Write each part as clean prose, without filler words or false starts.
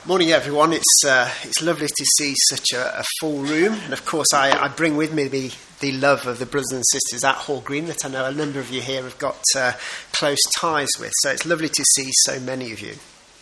Morning, everyone. It's lovely to see such a full room, and of course, I bring with me the love of the brothers and sisters at Hall Green that I know a number of you here have got close ties with. So it's lovely to see so many of you.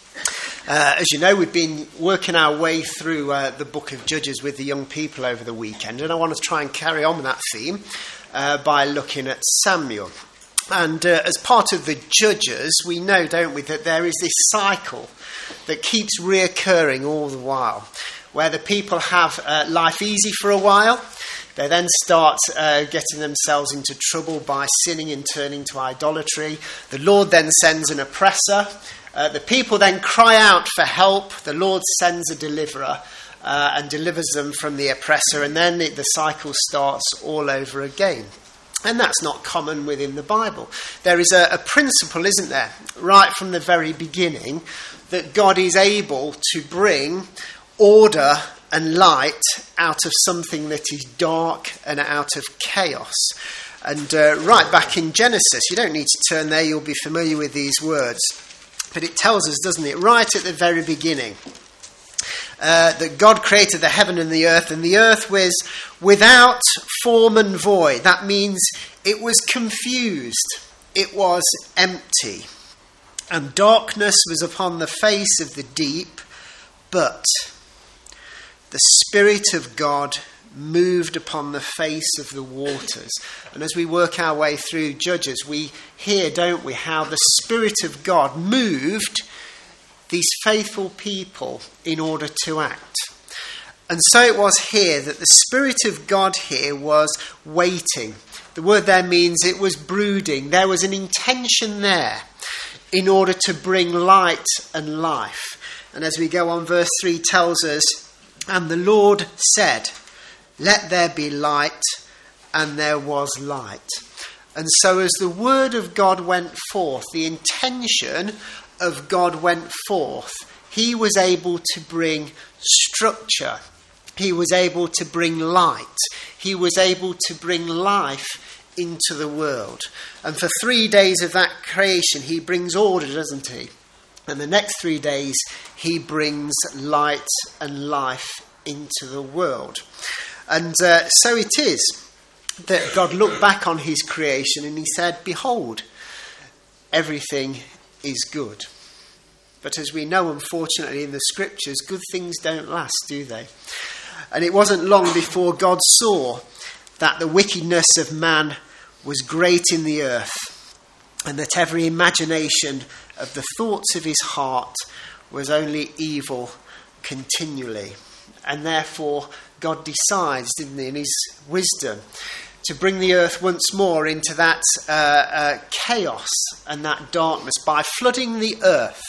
As you know, we've been working our way through the book of Judges with the young people over the weekend, and I want to try and carry on with that theme by looking at Samuel. And as part of the Judges, we know, don't we, that there is this cycle that keeps reoccurring all the while, where the people have life easy for a while. They then start getting themselves into trouble by sinning and turning to idolatry. The Lord then sends an oppressor. The people then cry out for help. The Lord sends a deliverer and delivers them from the oppressor. And then the cycle starts all over again. And that's not common within the Bible. There is a principle, isn't there, right from the very beginning, that God is able to bring order and light out of something that is dark and out of chaos. And right back in Genesis, you don't need to turn there, you'll be familiar with these words. But it tells us, doesn't it, right at the very beginning, that God created the heaven and the earth was without form and void. That means it was confused. It was empty. And darkness was upon the face of the deep, but the Spirit of God moved upon the face of the waters. And as we work our way through Judges, we hear, don't we, how the Spirit of God moved these faithful people in order to act. And so it was here that the Spirit of God here was waiting. The word there means it was brooding. There was an intention there in order to bring light and life. And as we go on, verse 3 tells us, and the Lord said, let there be light, and there was light. And so as the word of God went forth, the intention of God went forth, he was able to bring structure. He was able to bring light. He was able to bring life into the world. And for 3 days of that creation, he brings order, doesn't he? And the next 3 days, he brings light and life into the world. And so it is that God looked back on his creation and he said, behold, everything is good. But as we know, unfortunately, in the scriptures, good things don't last, do they? And it wasn't long before God saw that the wickedness of man was great in the earth, and that every imagination of the thoughts of his heart was only evil continually. And therefore, God decides, didn't he, in his wisdom, to bring the earth once more into that chaos and that darkness by flooding the earth.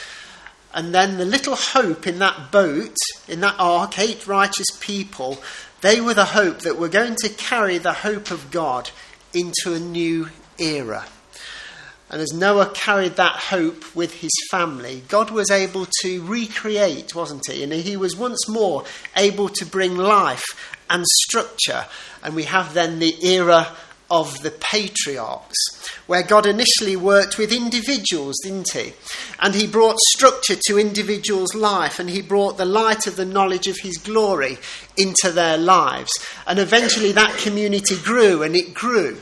And then the little hope in that boat, in that ark, 8 righteous people, they were the hope that were going to carry the hope of God into a new era. And as Noah carried that hope with his family, God was able to recreate, wasn't he? And he was once more able to bring life and structure. And we have then the era of the patriarchs, where God initially worked with individuals, didn't he? And he brought structure to individuals' life, and he brought the light of the knowledge of his glory into their lives. And eventually that community grew, and it grew.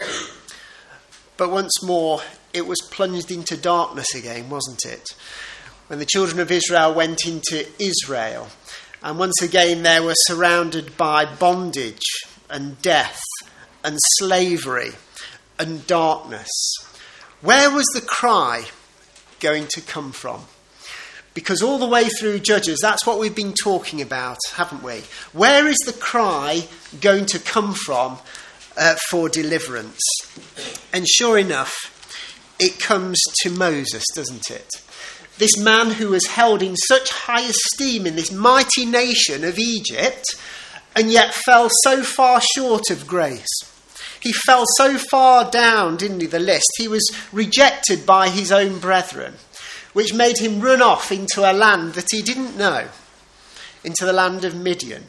But once more, it was plunged into darkness again, wasn't it? When the children of Israel went into Israel, and once again they were surrounded by bondage and death and slavery and darkness. Where was the cry going to come from? Because all the way through Judges, that's what we've been talking about, haven't we? Where is the cry going to come from for deliverance? And sure enough, it comes to Moses, doesn't it? This man who was held in such high esteem in this mighty nation of Egypt, and yet fell so far short of grace. He fell so far down, didn't he, the list? He was rejected by his own brethren, which made him run off into a land that he didn't know, into the land of Midian.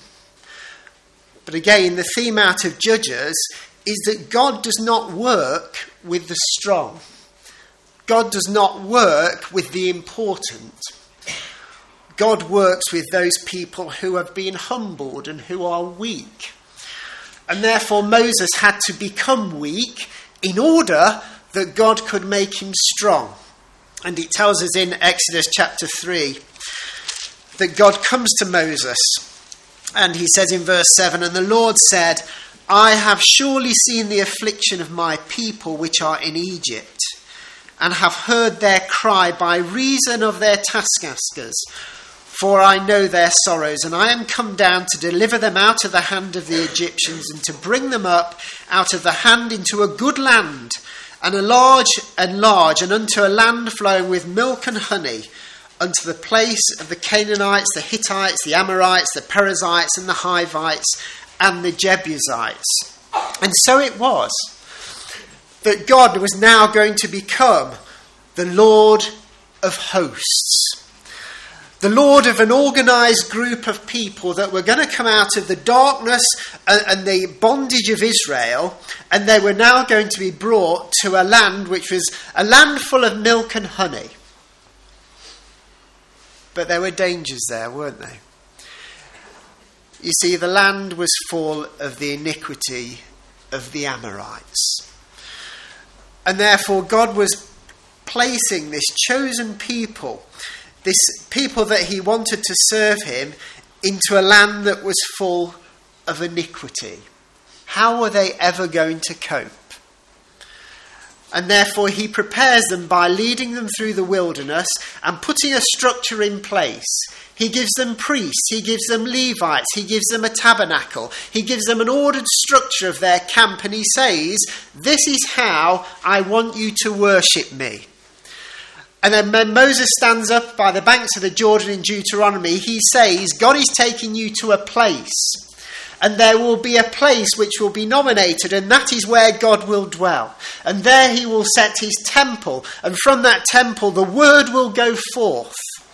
But again, the theme out of Judges is that God does not work with the strong. God does not work with the important. God works with those people who have been humbled and who are weak. And therefore Moses had to become weak in order that God could make him strong. And it tells us in Exodus chapter 3 that God comes to Moses and he says in verse 7, "And the Lord said, I have surely seen the affliction of my people which are in Egypt, and have heard their cry by reason of their taskmasters. For I know their sorrows, and I am come down to deliver them out of the hand of the Egyptians, and to bring them up out of the hand into a good land, and a large, and unto a land flowing with milk and honey, unto the place of the Canaanites, the Hittites, the Amorites, the Perizzites, and the Hivites, and the Jebusites." And so it was that God was now going to become the Lord of hosts. The Lord of an organised group of people that were going to come out of the darkness and the bondage of Israel, and they were now going to be brought to a land which was a land full of milk and honey. But there were dangers there, weren't there? You see, the land was full of the iniquity of the Amorites. And therefore God was placing this chosen people, this people that he wanted to serve him, into a land that was full of iniquity. How were they ever going to cope? And therefore he prepares them by leading them through the wilderness and putting a structure in place. He gives them priests, he gives them Levites, he gives them a tabernacle, he gives them an ordered structure of their camp, and he says, "This is how I want you to worship me." And then when Moses stands up by the banks of the Jordan in Deuteronomy, he says, God is taking you to a place. And there will be a place which will be nominated, and that is where God will dwell. And there he will set his temple. And from that temple the word will go forth.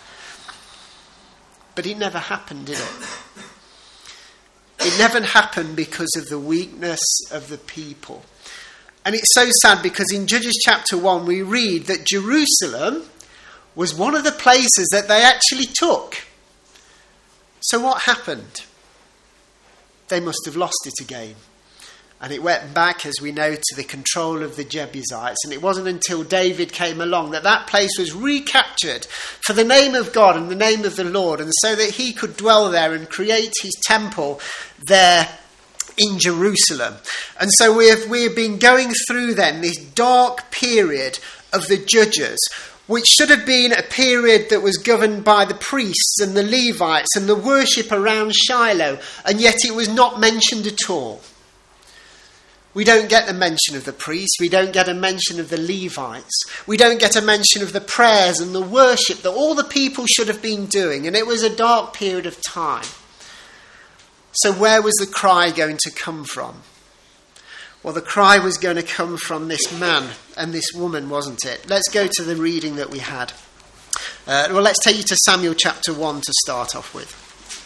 But it never happened, did it? It never happened because of the weakness of the people. And it's so sad because in Judges chapter 1 we read that Jerusalem was one of the places that they actually took. So what happened? They must have lost it again. And it went back, as we know, to the control of the Jebusites. And it wasn't until David came along that that place was recaptured for the name of God and the name of the Lord, and so that he could dwell there and create his temple there in Jerusalem. And so we have been going through then this dark period of the Judges, which should have been a period that was governed by the priests and the Levites and the worship around Shiloh, and yet it was not mentioned at all. We don't get a mention of the priests, we don't get a mention of the Levites, we don't get a mention of the prayers and the worship that all the people should have been doing, and it was a dark period of time. So where was the cry going to come from? Well, the cry was going to come from this man and this woman, wasn't it? Let's go to the reading that we had. Let's take you to Samuel chapter 1 to start off with.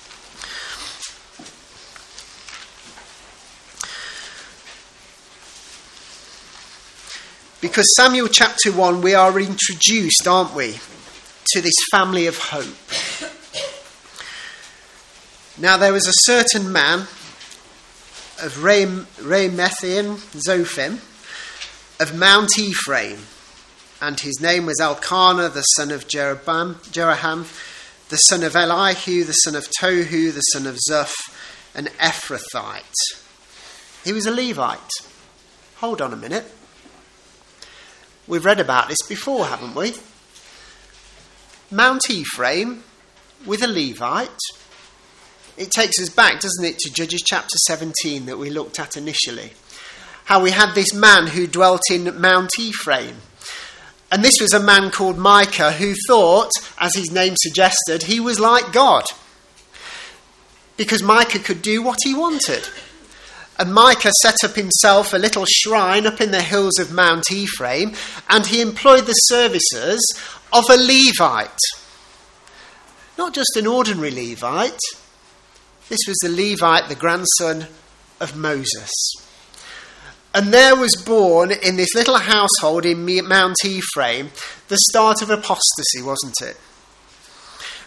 Because Samuel chapter 1, we are introduced, aren't we, to this family of hope. Now there was a certain man of Ramathaim Zophim of Mount Ephraim, and his name was Elkanah, the son of Jeroham, the son of Elihu, the son of Tohu, the son of Zuph, an Ephrathite. He was a Levite. Hold on a minute. We've read about this before, haven't we? Mount Ephraim with a Levite. It takes us back, doesn't it, to Judges chapter 17 that we looked at initially. How we had this man who dwelt in Mount Ephraim. And this was a man called Micah who thought, as his name suggested, he was like God. Because Micah could do what he wanted. And Micah set up himself a little shrine up in the hills of Mount Ephraim, and he employed the services of a Levite. Not just an ordinary Levite. This was the Levite, the grandson of Moses. And there was born in this little household in Mount Ephraim the start of apostasy, wasn't it?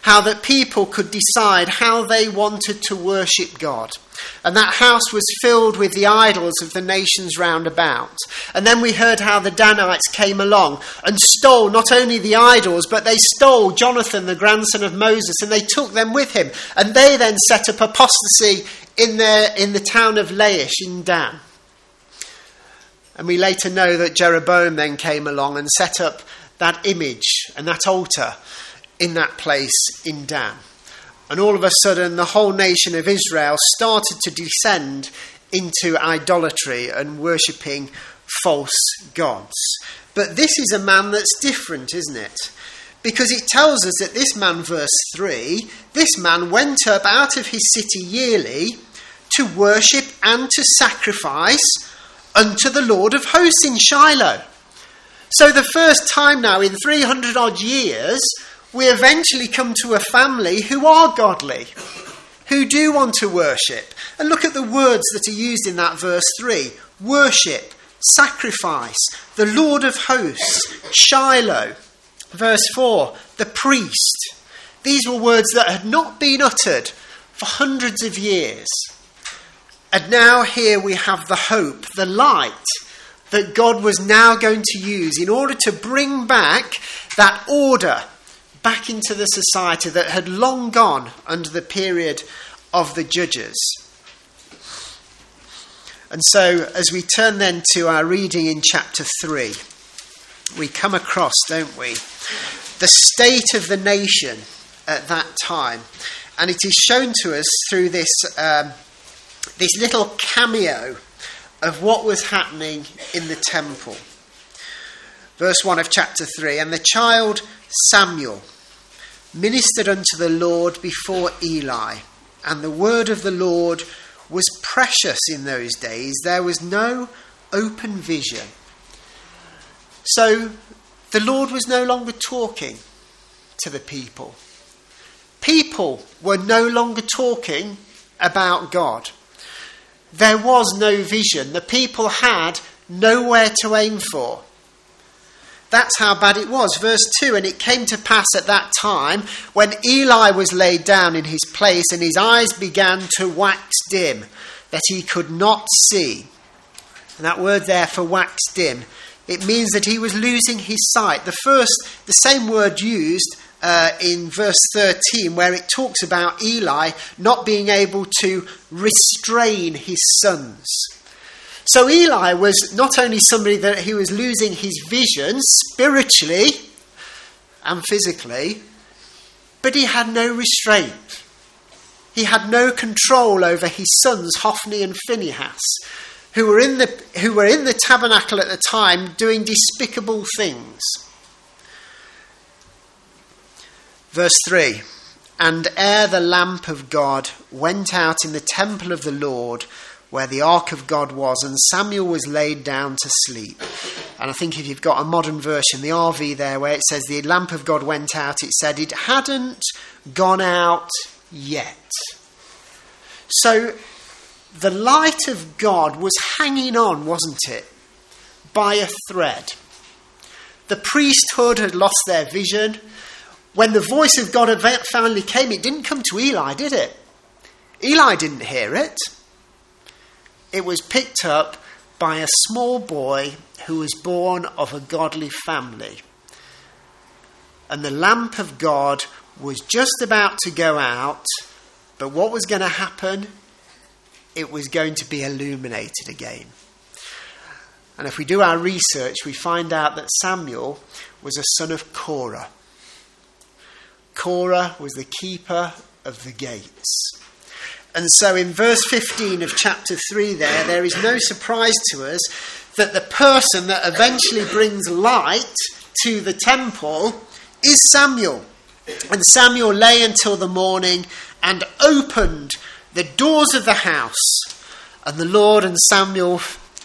how that people could decide how they wanted to worship God. And that house was filled with the idols of the nations round about. And then we heard how the Danites came along and stole not only the idols, but they stole Jonathan, the grandson of Moses, and they took them with him. And they then set up apostasy in the town of Laish in Dan. And we later know that Jeroboam then came along and set up that image and that altar in that place in Dan. And all of a sudden, the whole nation of Israel started to descend into idolatry and worshipping false gods. But this is a man that's different, isn't it? Because it tells us that this man, verse 3, this man went up out of his city yearly to worship and to sacrifice unto the Lord of hosts in Shiloh. So the first time now in 300 odd years, we eventually come to a family who are godly, who do want to worship. And look at the words that are used in that verse 3. Worship, sacrifice, the Lord of hosts, Shiloh. Verse 4, the priest. These were words that had not been uttered for hundreds of years. And now here we have the hope, the light that God was now going to use in order to bring back that order back into the society that had long gone under the period of the judges. And so as we turn then to our reading in chapter 3, we come across, don't we, the state of the nation at that time. And it is shown to us through this little cameo of what was happening in the temple. Verse 1 of chapter 3, and the child Samuel ministered unto the Lord before Eli, and the word of the Lord was precious in those days. There was no open vision. So the Lord was no longer talking to the people. People were no longer talking about God. There was no vision. The people had nowhere to aim for. That's how bad it was. Verse 2, and it came to pass at that time when Eli was laid down in his place and his eyes began to wax dim, that he could not see. And that word there for wax dim, it means that he was losing his sight. The same word used in verse 13, where it talks about Eli not being able to restrain his sons. So Eli was not only somebody that he was losing his vision spiritually and physically, but he had no restraint. He had no control over his sons, Hophni and Phinehas, who were in the tabernacle at the time doing despicable things. Verse 3, and ere the lamp of God went out in the temple of the Lord, where the ark of God was, and Samuel was laid down to sleep. And I think if you've got a modern version, the RV there, where it says the lamp of God went out, it said it hadn't gone out yet. So the light of God was hanging on, wasn't it, by a thread. The priesthood had lost their vision. When the voice of God finally came, it didn't come to Eli, did it? Eli didn't hear it. It was picked up by a small boy who was born of a godly family. And the lamp of God was just about to go out, but what was going to happen? It was going to be illuminated again. And if we do our research, we find out that Samuel was a son of Korah. Korah was the keeper of the gates. And so in verse 15 of chapter 3 there is no surprise to us that the person that eventually brings light to the temple is Samuel. And Samuel lay until the morning and opened the doors of the house. And the Lord and Samuel,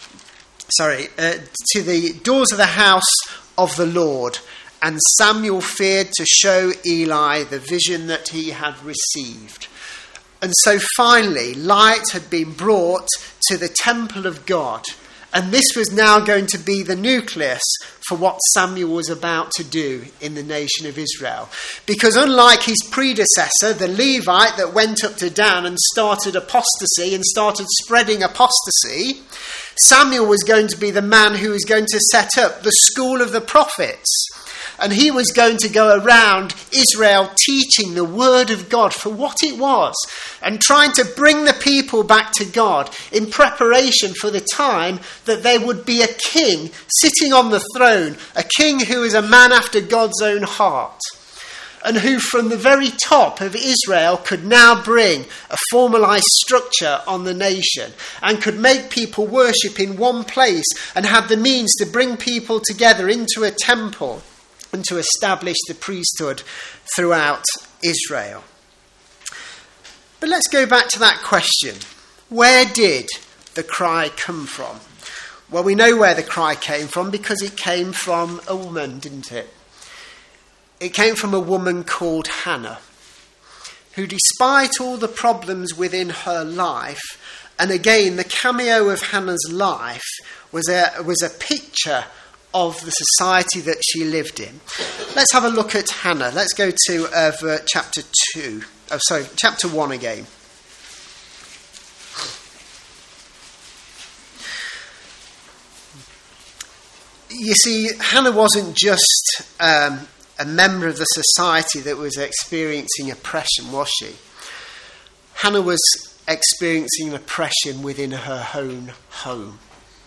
to the doors of the house of the Lord. And Samuel feared to show Eli the vision that he had received. And so finally, light had been brought to the temple of God. And this was now going to be the nucleus for what Samuel was about to do in the nation of Israel. Because unlike his predecessor, the Levite that went up to Dan and started apostasy and started spreading apostasy, Samuel was going to be the man who was going to set up the school of the prophets. And he was going to go around Israel teaching the word of God for what it was and trying to bring the people back to God in preparation for the time that there would be a king sitting on the throne, a king who is a man after God's own heart, and who from the very top of Israel could now bring a formalised structure on the nation and could make people worship in one place and have the means to bring people together into a temple and to establish the priesthood throughout Israel. But let's go back to that question. Where did the cry come from? Well, we know where the cry came from because it came from a woman, didn't it? It came from a woman called Hannah, who, despite all the problems within her life, and again, the cameo of Hannah's life was a picture of the society that she lived in. Let's have a look at Hannah. Let's go to chapter 1 again. You see, Hannah wasn't just a member of the society that was experiencing oppression, was she? Hannah was experiencing oppression within her own home.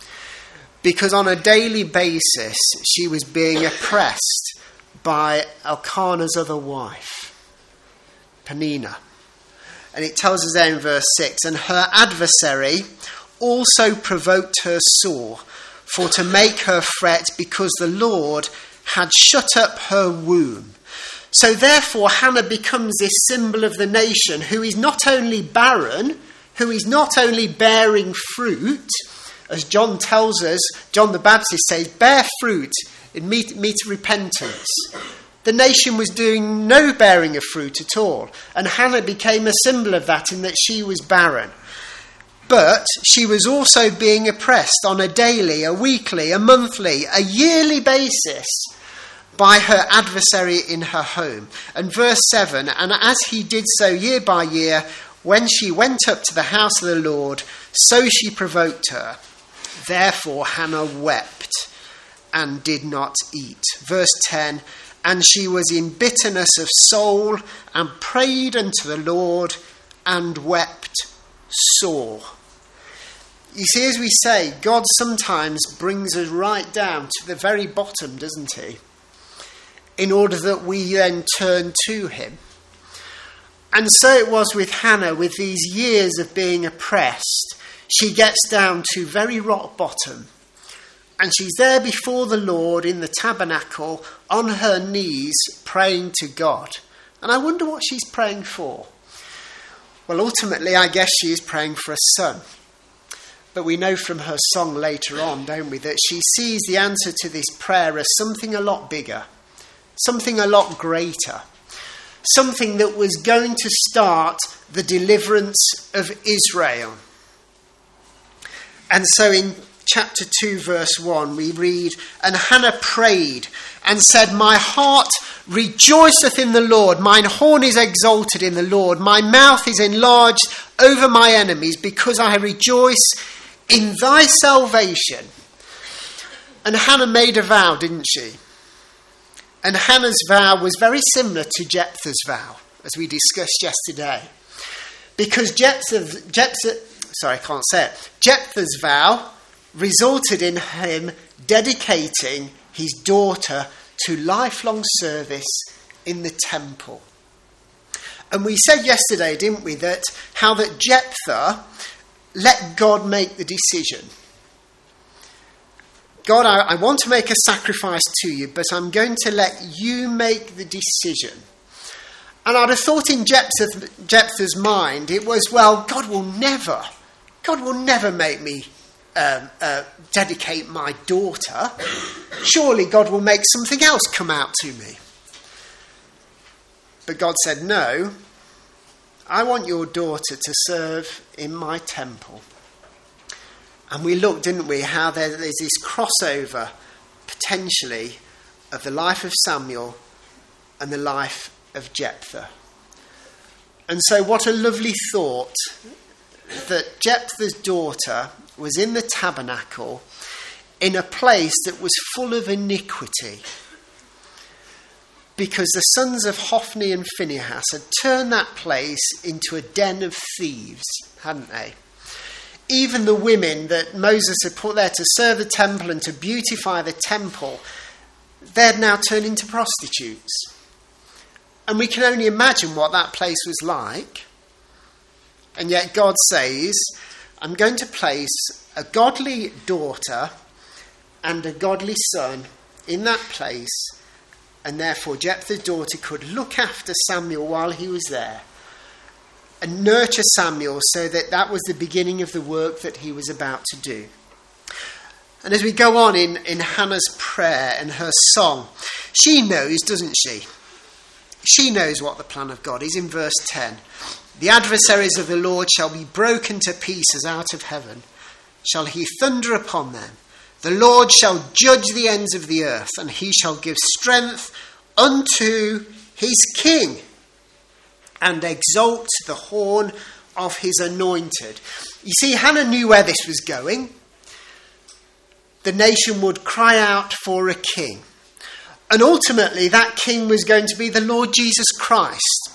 Because on a daily basis, she was being oppressed by Elkanah's other wife, Peninnah. And it tells us there in verse 6, and her adversary also provoked her sore, for to make her fret, because the Lord had shut up her womb. So therefore Hannah becomes this symbol of the nation who is not only barren, who is not only bearing fruit, as John tells us, John the Baptist says, bear fruit and meet repentance. The nation was doing no bearing of fruit at all. And Hannah became a symbol of that in that she was barren. But she was also being oppressed on a daily, a weekly, a monthly, a yearly basis by her adversary in her home. And verse 7, and as he did so year by year, when she went up to the house of the Lord, so she provoked her. Therefore Hannah wept and did not eat. Verse 10, and she was in bitterness of soul and prayed unto the Lord and wept sore. You see, as we say, God sometimes brings us right down to the very bottom, doesn't he? In order that we then turn to him. And so it was with Hannah, with these years of being oppressed. She gets down to very rock bottom. And she's there before the Lord in the tabernacle on her knees praying to God. And I wonder what she's praying for. Well, ultimately, I guess she is praying for a son. But we know from her song later on, don't we, that she sees the answer to this prayer as something a lot bigger, something a lot greater, something that was going to start the deliverance of Israel. And so in chapter 2, verse 1, we read, and Hannah prayed and said, my heart rejoiceth in the Lord, mine horn is exalted in the Lord, my mouth is enlarged over my enemies, because I rejoice in thy salvation. And Hannah made a vow, didn't she? And Hannah's vow was very similar to Jephthah's vow, as we discussed yesterday. Because Jephthah's vow resulted in him dedicating his daughter to lifelong service in the temple. And we said yesterday, didn't we, that Jephthah let God make the decision. God, I want to make a sacrifice to you, but I'm going to let you make the decision. And I'd have thought in Jephthah's mind, it was, well, God will never make me dedicate my daughter. Surely God will make something else come out to me. But God said, no, I want your daughter to serve in my temple. And we looked, didn't we, how there's this crossover, potentially, of the life of Samuel and the life of Jephthah. And so what a lovely thought that Jephthah's daughter was in the tabernacle in a place that was full of iniquity, because the sons of Hophni and Phinehas had turned that place into a den of thieves, hadn't they? Even the women that Moses had put there to serve the temple and to beautify the temple, they'd now turned into prostitutes. And we can only imagine what that place was like. And yet God says, I'm going to place a godly daughter and a godly son in that place, and therefore Jephthah's daughter could look after Samuel while he was there and nurture Samuel, so that was the beginning of the work that he was about to do. And as we go on in Hannah's prayer and her song, she knows, doesn't she? She knows what the plan of God is. In verse 10, the adversaries of the Lord shall be broken to pieces out of heaven. Shall he thunder upon them? The Lord shall judge the ends of the earth, and he shall give strength unto his king, and exalt the horn of his anointed. You see, Hannah knew where this was going. The nation would cry out for a king. And ultimately, that king was going to be the Lord Jesus Christ.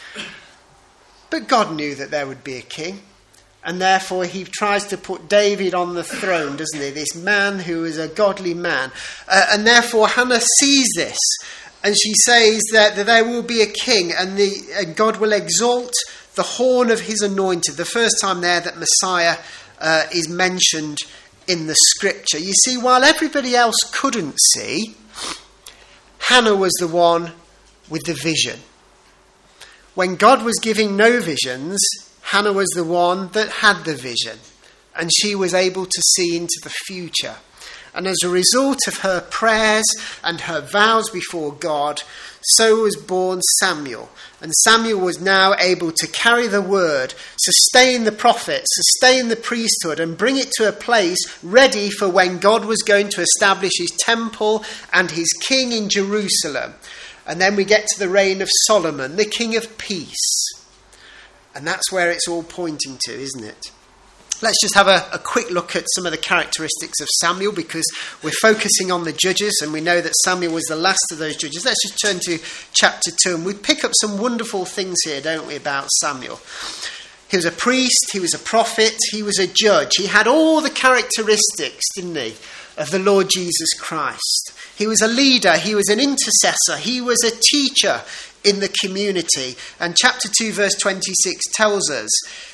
But God knew that there would be a king. And therefore, he tries to put David on the throne, doesn't he? This man who is a godly man. And therefore, Hannah sees this. And she says that there will be a king, and God will exalt the horn of his anointed. The first time there that Messiah is mentioned in the scripture. You see, while everybody else couldn't see, Hannah was the one with the vision. When God was giving no visions, Hannah was the one that had the vision, and she was able to see into the future. And as a result of her prayers and her vows before God, so was born Samuel. And Samuel was now able to carry the word, sustain the prophets, sustain the priesthood, and bring it to a place ready for when God was going to establish his temple and his king in Jerusalem. And then we get to the reign of Solomon, the king of peace. And that's where it's all pointing to, isn't it? Let's just have a quick look at some of the characteristics of Samuel, because we're focusing on the judges, and we know that Samuel was the last of those judges. Let's just turn to chapter 2, and we pick up some wonderful things here, don't we, about Samuel. He was a priest, he was a prophet, he was a judge. He had all the characteristics, didn't he, of the Lord Jesus Christ. He was a leader, he was an intercessor, he was a teacher in the community. And chapter 2, verse 26 tells us,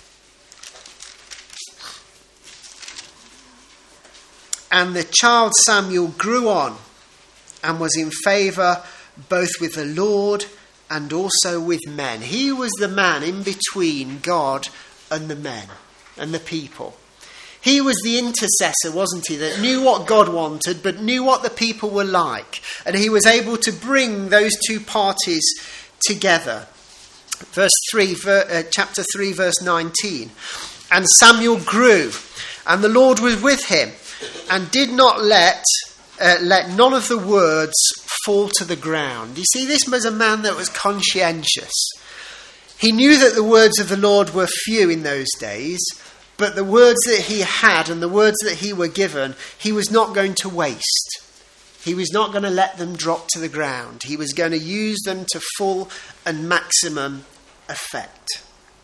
and the child Samuel grew on and was in favour both with the Lord and also with men. He was the man in between God and the men and the people. He was the intercessor, wasn't he, that knew what God wanted but knew what the people were like. And he was able to bring those two parties together. Chapter 3, verse 19. And Samuel grew, and the Lord was with him, and did not let none of the words fall to the ground. You see, this was a man that was conscientious. He knew that the words of the Lord were few in those days, but the words that he had and the words that he were given, he was not going to waste. He was not going to let them drop to the ground. He was going to use them to full and maximum effect.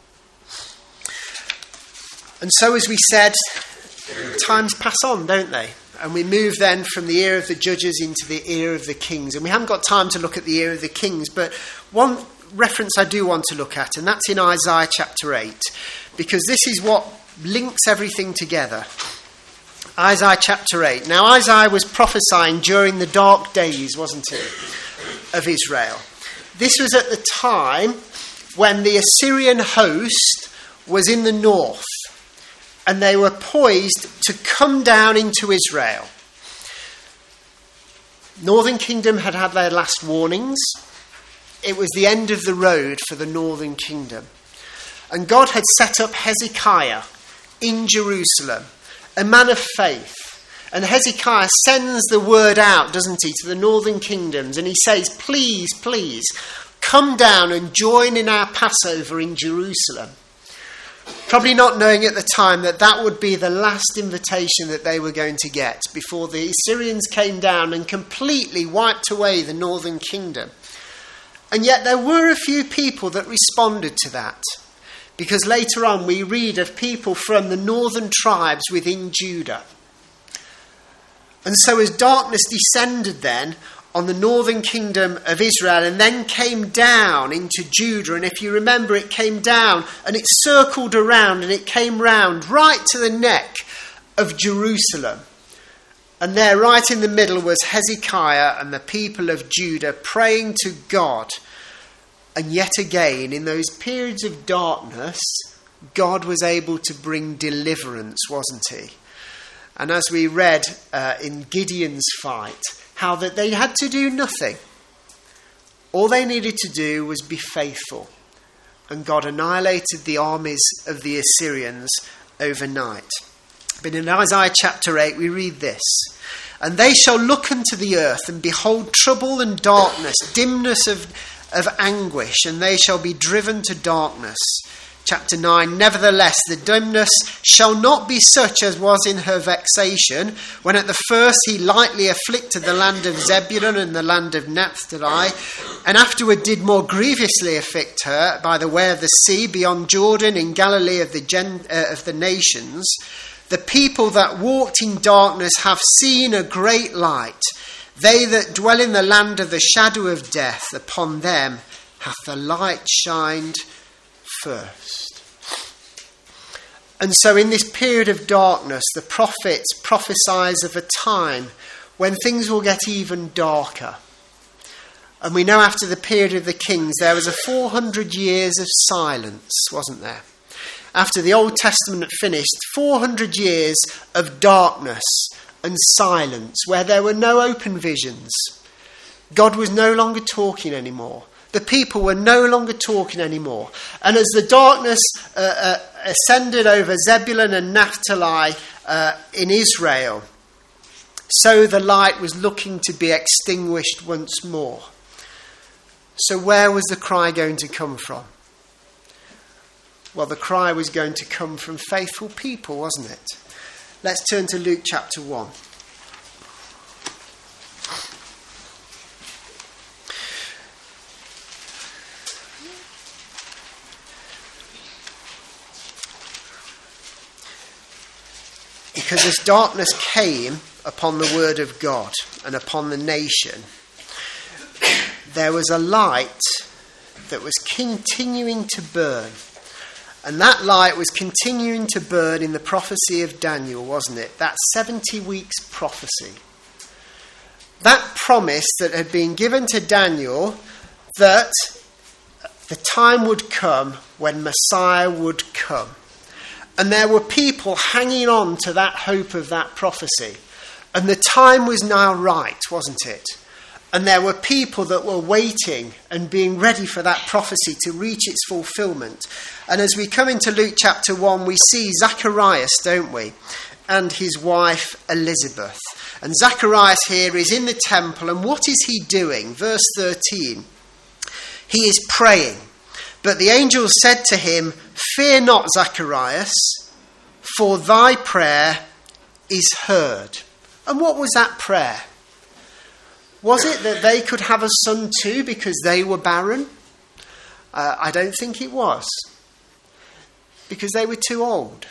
And so, as we said, times pass on, don't they? And we move then from the era of the judges into the era of the kings. And we haven't got time to look at the era of the kings, but one reference I do want to look at, and that's in Isaiah chapter 8, because this is what links everything together. Isaiah chapter 8. Now, Isaiah was prophesying during the dark days, wasn't it, of Israel. This was at the time when the Assyrian host was in the north, and they were poised to come down into Israel. Northern Kingdom had had their last warnings. It was the end of the road for the Northern Kingdom. And God had set up Hezekiah in Jerusalem a man of faith. And Hezekiah sends the word out, doesn't he, to the northern kingdoms. And he says, please, please, come down and join in our Passover in Jerusalem. Probably not knowing at the time that that would be the last invitation that they were going to get before the Assyrians came down and completely wiped away the northern kingdom. And yet there were a few people that responded to that. Because later on we read of people from the northern tribes within Judah. And so as darkness descended then on the northern kingdom of Israel and then came down into Judah, and if you remember, it came down and it circled around and it came round right to the neck of Jerusalem. And there right in the middle was Hezekiah and the people of Judah praying to God. And yet again, in those periods of darkness, God was able to bring deliverance, wasn't he? And as we read in Gideon's fight, how that they had to do nothing. All they needed to do was be faithful. And God annihilated the armies of the Assyrians overnight. But in Isaiah chapter 8 we read this. And they shall look unto the earth and behold trouble and darkness, dimness of anguish, and they shall be driven to darkness. Chapter 9, nevertheless, the dimness shall not be such as was in her vexation, when at the first he lightly afflicted the land of Zebulun and the land of Naphtali, and afterward did more grievously afflict her by the way of the sea beyond Jordan in Galilee of the nations. The people that walked in darkness have seen a great light. They that dwell in the land of the shadow of death, upon them hath the light shined first. And so in this period of darkness, the prophet prophesies of a time when things will get even darker. And we know after the period of the kings, there was a 400 years of silence, wasn't there? After the Old Testament finished, 400 years of darkness and silence, where there were no open visions. God was no longer talking anymore. The people were no longer talking anymore. And as the darkness ascended over Zebulun and Naphtali in Israel, so the light was looking to be extinguished once more. So where was the cry going to come from? Well, the cry was going to come from faithful people, wasn't it? Let's turn to Luke chapter 1. Because as darkness came upon the word of God and upon the nation, there was a light that was continuing to burn. And that light was continuing to burn in the prophecy of Daniel, wasn't it? That 70 weeks prophecy. That promise that had been given to Daniel that the time would come when Messiah would come. And there were people hanging on to that hope of that prophecy. And the time was now right, wasn't it? And there were people that were waiting and being ready for that prophecy to reach its fulfillment. And as we come into Luke chapter 1, we see Zacharias, don't we? And his wife Elizabeth. And Zacharias here is in the temple. And what is he doing? Verse 13. He is praying. But the angel said to him, "Fear not, Zacharias, for thy prayer is heard." And what was that prayer? Was it that they could have a son too because they were barren? I don't think it was. Because they were too old.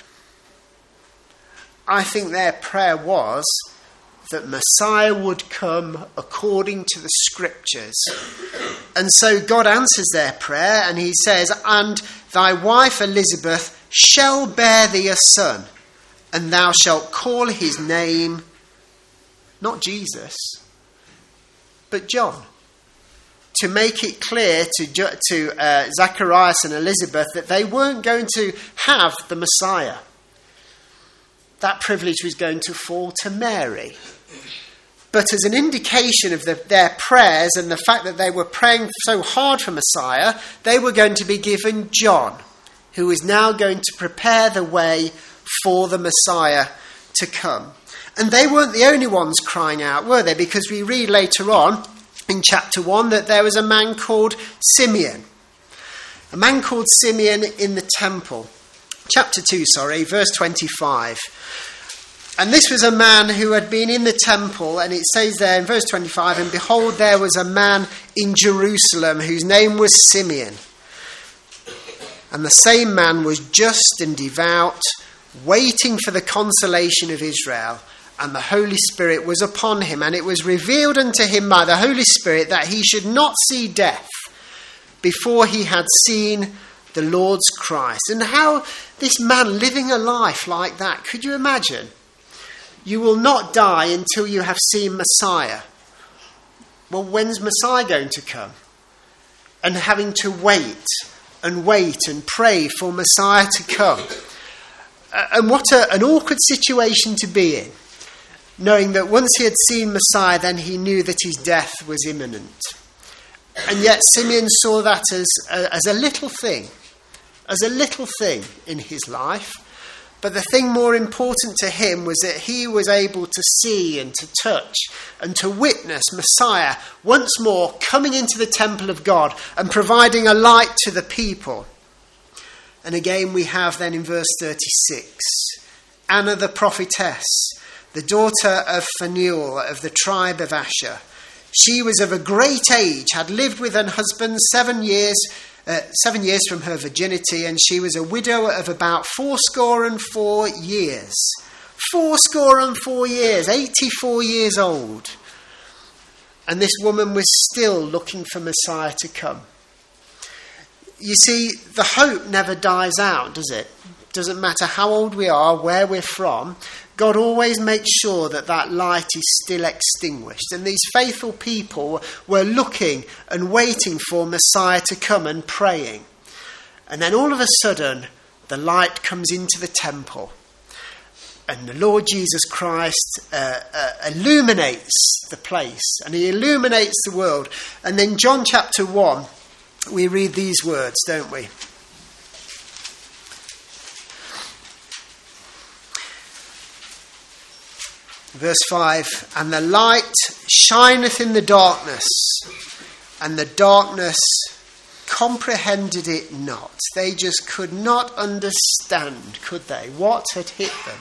I think their prayer was that Messiah would come according to the scriptures. And so God answers their prayer and he says, "And thy wife Elizabeth shall bear thee a son, and thou shalt call his name," not Jesus, but John. To make it clear to Zacharias and Elizabeth that they weren't going to have the Messiah. That privilege was going to fall to Mary. But as an indication of their prayers and the fact that they were praying so hard for Messiah, they were going to be given John, who is now going to prepare the way for the Messiah to come. And they weren't the only ones crying out, were they? Because we read later on in chapter 1 that there was a man called Simeon. A man called Simeon in the temple. Chapter 2, verse 25. And this was a man who had been in the temple, and it says there in verse 25, and behold, there was a man in Jerusalem whose name was Simeon. And the same man was just and devout, waiting for the consolation of Israel. And the Holy Spirit was upon him, and it was revealed unto him by the Holy Spirit that he should not see death before he had seen the Lord's Christ. And how this man living a life like that, could you imagine? You will not die until you have seen Messiah. Well, when's Messiah going to come? And having to wait and pray for Messiah to come. And what an awkward situation to be in, knowing that once he had seen Messiah, then he knew that his death was imminent. And yet Simeon saw that as a little thing in his life. But the thing more important to him was that he was able to see and to touch and to witness Messiah once more coming into the temple of God and providing a light to the people. And again we have then in verse 36, Anna the prophetess, the daughter of Phanuel of the tribe of Asher. She was of a great age, had lived with her husband 7 years from her virginity, and she was a widow of about 84 years. 84 years, 84 years old. And this woman was still looking for Messiah to come. You see, the hope never dies out, does it? Doesn't matter how old we are, where we're from, God always makes sure that light is still extinguished. And these faithful people were looking and waiting for Messiah to come and praying. And then all of a sudden, the light comes into the temple. And the Lord Jesus Christ illuminates the place. And he illuminates the world. And then John chapter 1, we read these words, don't we? Verse 5, and the light shineth in the darkness, and the darkness comprehended it not. They just could not understand, could they, what had hit them.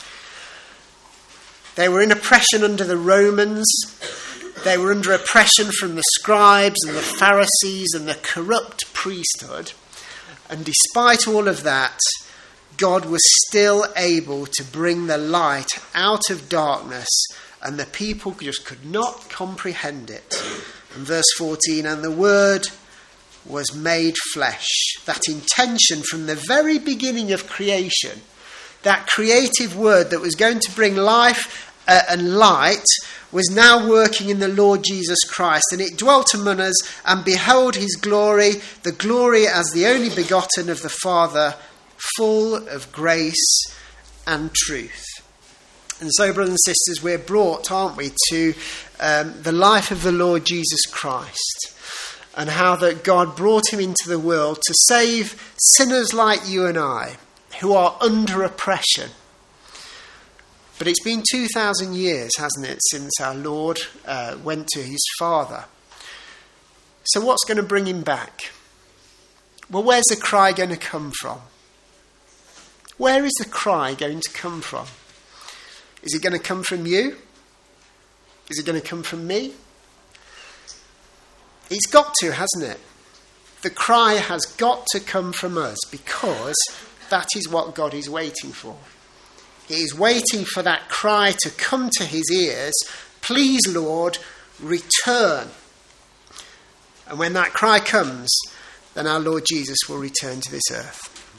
They were in oppression under the Romans. They were under oppression from the scribes and the Pharisees and the corrupt priesthood. And despite all of that, God was still able to bring the light out of darkness, and the people just could not comprehend it. And verse 14, and the Word was made flesh. That intention from the very beginning of creation, that creative word that was going to bring life and light, was now working in the Lord Jesus Christ. And it dwelt among us, and beheld his glory, the glory as the only begotten of the Father, full of grace and truth. And so, brothers and sisters, we're brought, aren't we, to the life of the Lord Jesus Christ, and how that God brought him into the world to save sinners like you and I, who are under oppression. But it's been 2,000 years, hasn't it, since our Lord went to his Father. So what's going to bring him back? Well, where's the cry going to come from? Where is the cry going to come from? Is it going to come from you? Is it going to come from me? It's got to, hasn't it? The cry has got to come from us, because that is what God is waiting for. He is waiting for that cry to come to his ears. Please, Lord, return. And when that cry comes, then our Lord Jesus will return to this earth.